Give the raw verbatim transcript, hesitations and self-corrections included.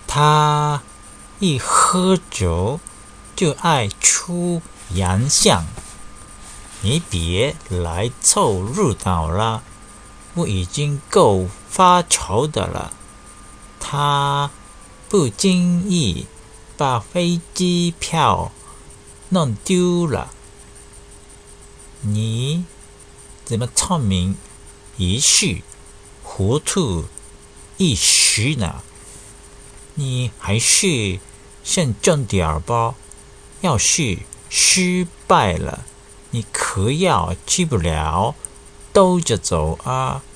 他一喝酒就爱出洋相，你别来凑热闹了，我已经够发愁的了。他不经意把飞机票弄丢了，你怎么聪明一时，糊涂一时呢？你还是慎重点吧，要是失败了，你可要去不了兜着走啊。